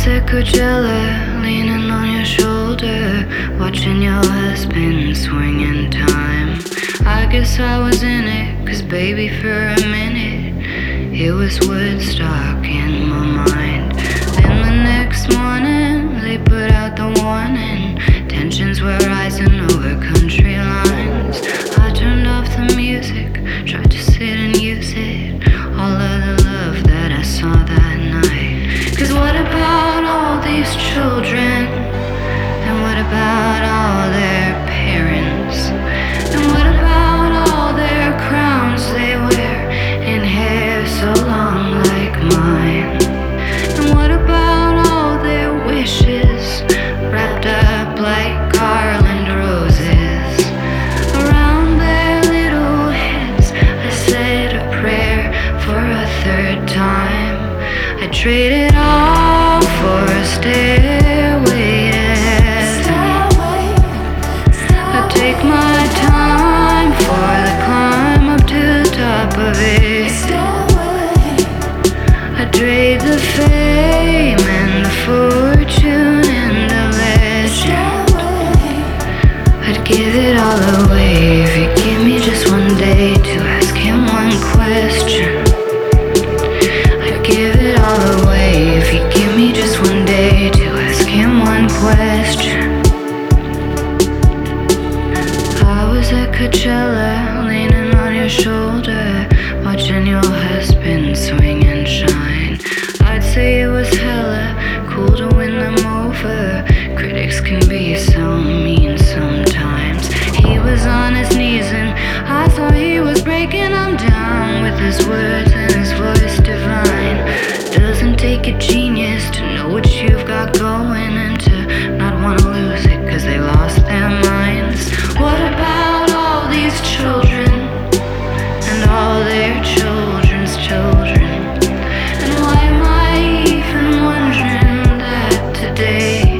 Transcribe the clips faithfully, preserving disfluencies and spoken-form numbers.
was at Coachella, leaning on your shoulder, watching your husband swing in time. I guess I was in it, cause baby for a minute it was Woodstock in my mind. Then the next morning they put out the warning, tensions were rising over country lines. I turned off the music, tried to sit and use it, all of the love that I saw that night. Cause what about all these children? And what about all their parents? And what about all their crowns they wear in hair so long like mine? And what about all their wishes wrapped up like garland roses around their little heads? I said a prayer for a third time. I traded all for a stairway to heaven. I take my time for the climb up to the top of it. I trade the fame and the fortune and the legend. I'd give it all away if you give me just one day to ask him one question. I'd give it all away if you give me just one day to ask him one question. I was at Coachella, leaning on your shoulder, watching your husband swing and shine. I'd say it was hella cool to win them over. Critics can be so mean sometimes. He was on his knees and I thought he was breaking them down with his words and his voice divine. Doesn't take a genius to know what you've got going and to not want to lose it cause they lost their minds. What about all these children and all their children's children? And why am I even wondering that today?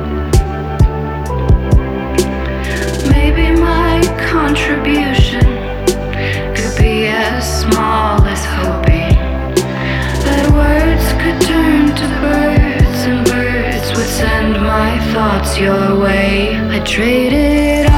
Maybe my contribution could be as small as hoping that words could turn to birds and birds would send my thoughts your way. I traded